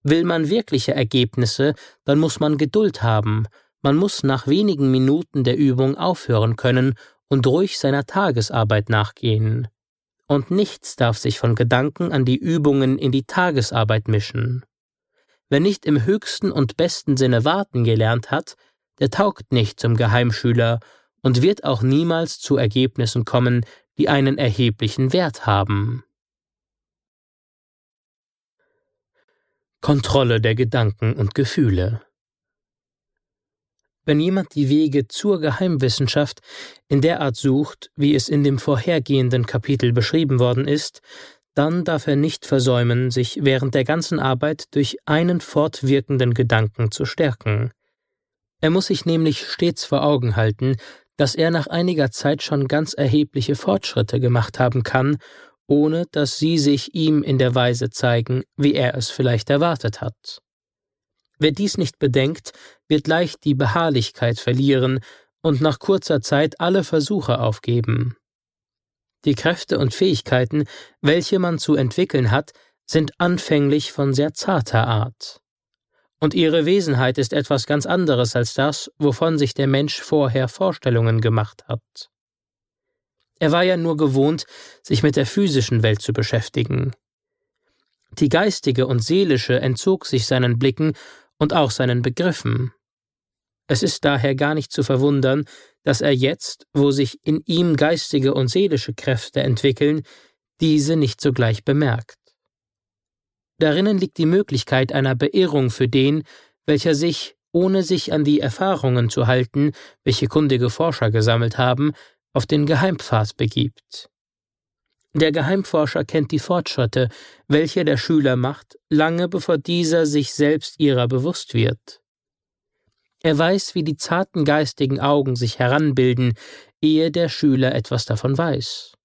Will man wirkliche Ergebnisse, dann muss man Geduld haben. Man muss nach wenigen Minuten der Übung aufhören können und ruhig seiner Tagesarbeit nachgehen. Und nichts darf sich von Gedanken an die Übungen in die Tagesarbeit mischen. Wer nicht im höchsten und besten Sinne warten gelernt hat, der taugt nicht zum Geheimschüler und wird auch niemals zu Ergebnissen kommen, die einen erheblichen Wert haben. Kontrolle der Gedanken und Gefühle. Wenn jemand die Wege zur Geheimwissenschaft in der Art sucht, wie es in dem vorhergehenden Kapitel beschrieben worden ist, dann darf er nicht versäumen, sich während der ganzen Arbeit durch einen fortwirkenden Gedanken zu stärken. Er muss sich nämlich stets vor Augen halten, dass er nach einiger Zeit schon ganz erhebliche Fortschritte gemacht haben kann, ohne dass sie sich ihm in der Weise zeigen, wie er es vielleicht erwartet hat. Wer dies nicht bedenkt, wird leicht die Beharrlichkeit verlieren und nach kurzer Zeit alle Versuche aufgeben. Die Kräfte und Fähigkeiten, welche man zu entwickeln hat, sind anfänglich von sehr zarter Art. Und ihre Wesenheit ist etwas ganz anderes als das, wovon sich der Mensch vorher Vorstellungen gemacht hat. Er war ja nur gewohnt, sich mit der physischen Welt zu beschäftigen. Die geistige und seelische entzog sich seinen Blicken und auch seinen Begriffen. Es ist daher gar nicht zu verwundern, dass er jetzt, wo sich in ihm geistige und seelische Kräfte entwickeln, diese nicht sogleich bemerkt. Darinnen liegt die Möglichkeit einer Beirrung für den, welcher sich, ohne sich an die Erfahrungen zu halten, welche kundige Forscher gesammelt haben, auf den Geheimpfad begibt. Der Geheimforscher kennt die Fortschritte, welche der Schüler macht, lange bevor dieser sich selbst ihrer bewusst wird. Er weiß, wie die zarten geistigen Augen sich heranbilden, ehe der Schüler etwas davon weiß.